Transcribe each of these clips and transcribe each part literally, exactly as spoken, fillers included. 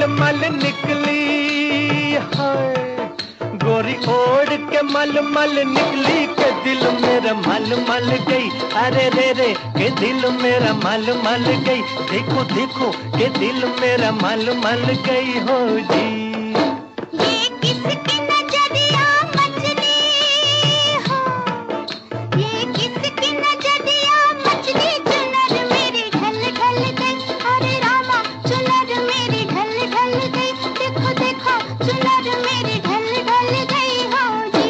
मल मल निकली हाय, गोरी ओढ़ के मल मल निकली के दिल मेरा मल मल गई। अरे रे रे के दिल मेरा मल मल गई। देखो देखो के दिल मेरा मल मल गई हो जी। ये किसकी नजरिया मछली हो, ये किसकी नजरिया मछली, चुनर मेरी ढल ढल गई। अरे रामा चुनर मेरी ढल ढल गई। देखो देखो चुनर मेरी ढल ढल गई हो जी।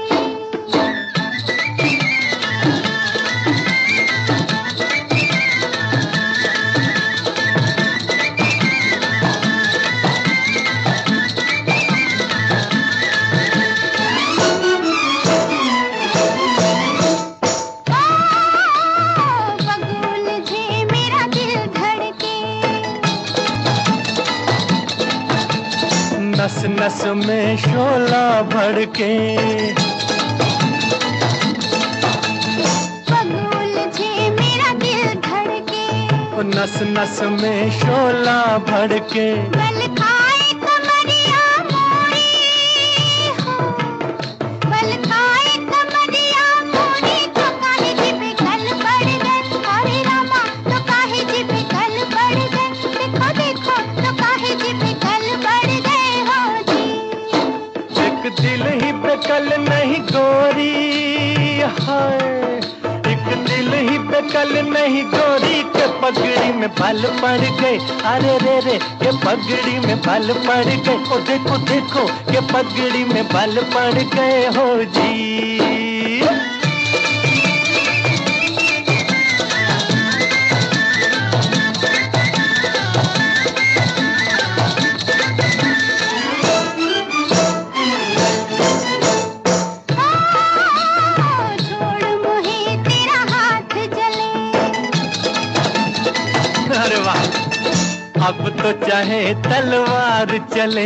नस नस में शोला भड़के, बगुल जे मेरा दिल धड़के, नस नस में शोला भड़के। बल खाए कमरिया मोरी हो, बल खाए कमरिया मोरी, तो काहे जिबे गल पड़ गए। अरे रामा तो काहे जिबे गल पड़ गए। देखो देखो तो काहे जिबे गल पड़ गए हो जी। एक दिल ही बेकल नहीं गोरी हाय, एक दिल ही बेकल नहीं गोरी के पगड़ी में बाल पड़ गए। अरे रे रे के पगड़ी में बाल पड़ गए। ओ देखो देखो के पगड़ी में बाल पड़ गए हो जी। अरे वाह, अब तो चाहे तलवार चले,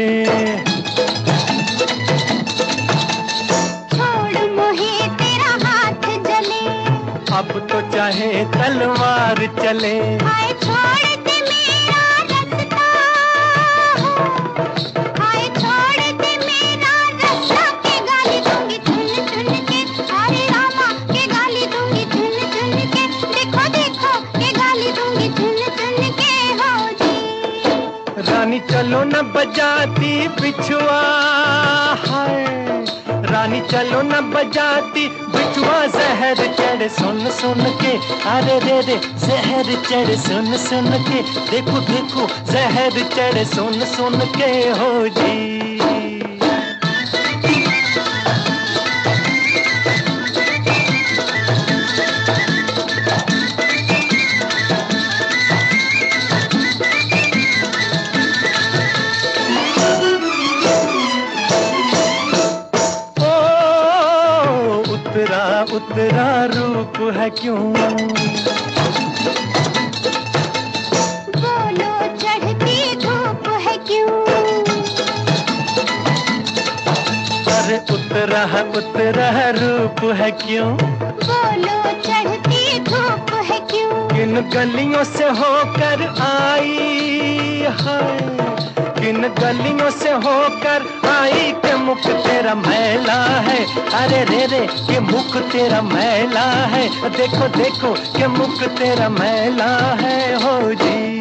छोड़ मोहे तेरा हाथ जले। अब तो चाहे तलवार चले। हाय छोड़ दे मेरा रास्ता हो, हाय छोड़ दे मेरा रास्ता, के गाली दूंगी चुन चुन के। अरे रामा के गाली दूंगी चुन चुन के। देखो देखो के गाली दूंगी चुन चुन के हो जी। रानी चलो न बजाती बिछुआ हाय, रानी चलो न बजाती बिछुआ, जहर चढ़ सुन सुन के। अरे रे रे जहर चढ़ सुन सुन के। देखो देखो जहर चढ़ सुन सुन के हो जी। उतरा उतरा रूप है क्यों, बोलो चढ़ती धूप है क्यों। अरे उतरा उतरा रूप है क्यों, बोलो चढ़ती धूप है क्यों। किन गलियों से होकर आई हाय, किन गलियों से होकर आई के मुख तेरा मैला है। अरे रे रे के मुख तेरा मैला है। देखो देखो के मुख तेरा मैला है हो जी।